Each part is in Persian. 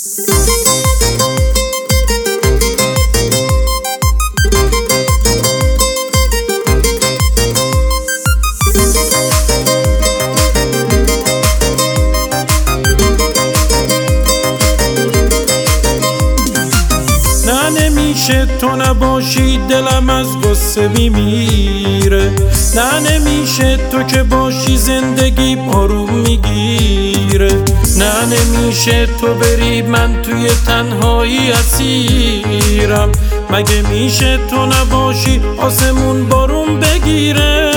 نه نمیشه تو نباشی دلم از غصه میمیره، نه نمیشه تو که باشی زندگی آروم میگیره، نه نمیشه تو بری من توی تنهایی اسیرم، مگه میشه تو نباشی آسمون بارون بگیره.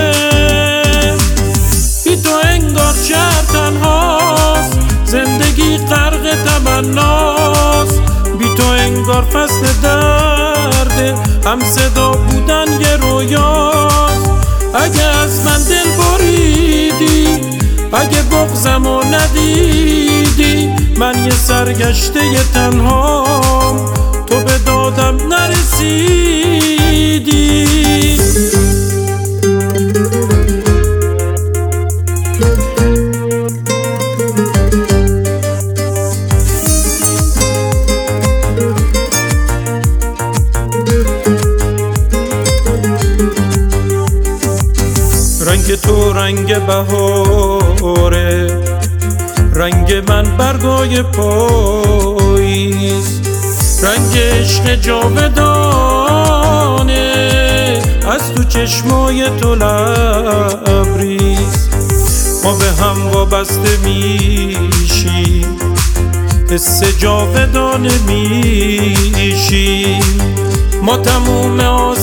بی تو انگار شهر تنهاست، زندگی غرق تمناست، بی تو انگار فصل درده، هم صدا بودن یه رویاست. اگه از من دل بریدی، اگه بغضمو ندیدی، من یه سرگشته تنهام، تو به دادم نرسیدی. رنگ تو رنگ بهاره، رنگ من برگای پاییز، رنگ عشق جاودانه، از تو چشمای تو لبریز. ما به هم وابسته میشیم، حس جاودانه میشیم، ما تموم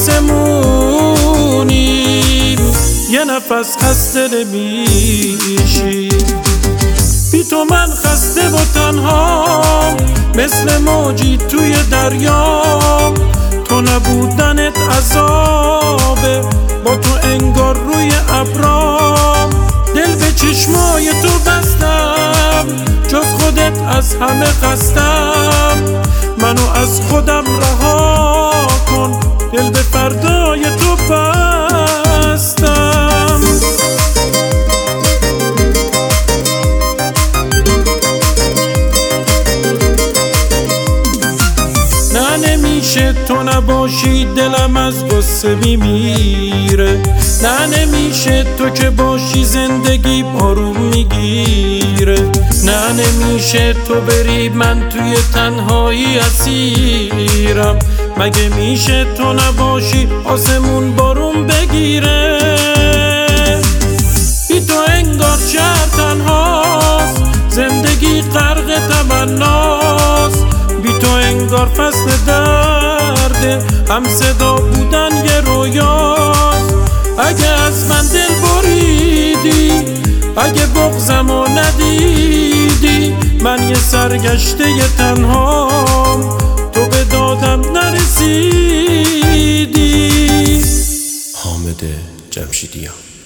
آسمونیم، یه نفس خسته نمیشی. بی تو من خسته و تنهام، مثل موجی توی دریام، تو نبودنت عذابه، با تو انگار روی ابرام. دل به چشمای تو بستم، جز خودت از همه خستم، منو از خودم رها کن، دل به فردای تو بستم. نه نمیشه تو نباشی دلم از غصه میمیره، نه نمیشه تو که باشی زندگی آروم میگیره، نه نمیشه تو بری من توی تنهایی اسیرم، مگه میشه تو نباشی آسمون بارون بگیره. بی تو انگار شهر تنهاست، زندگی غرق تمناست، بی تو انگار فصل درده، هم صدا بودن یه رویاست. اگه از من دل بریدی، اگه بغضمو ندیدی، من یه سرگشته تنهام، تو به دادم نرسیدی. حامد جمشیدیان.